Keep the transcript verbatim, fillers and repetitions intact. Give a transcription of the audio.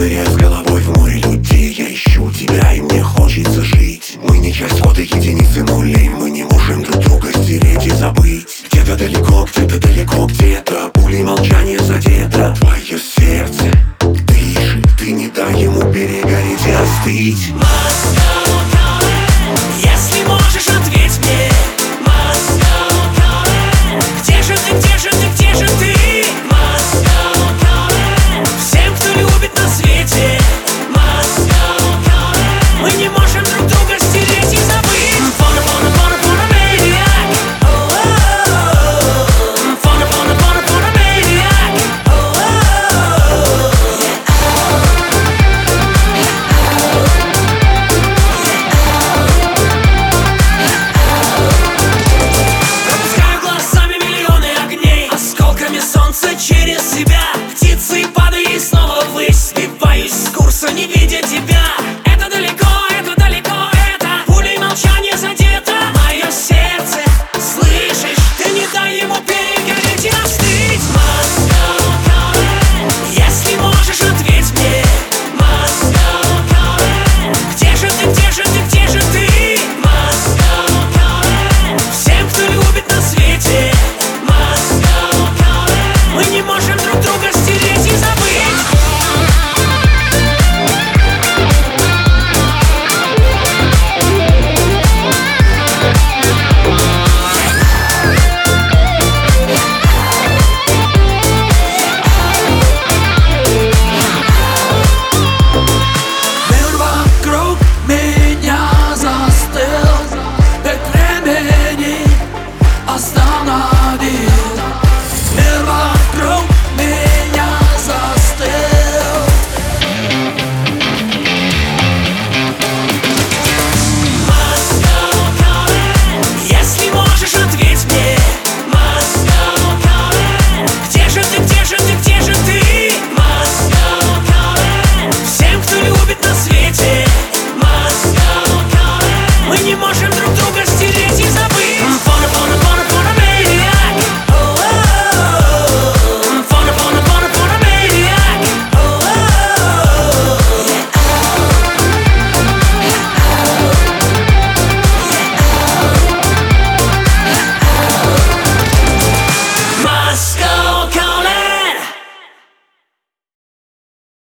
ныряя с головой в море людей. Я ищу тебя, и мне хочется жить. Мы не часть кода единицы нулей. Мы не можем друг друга стереть и забыть. Где-то далеко, где-то далеко, где-то пулей молчания задето. Твое сердце дышит, ты не дай ему перегореть и остыть.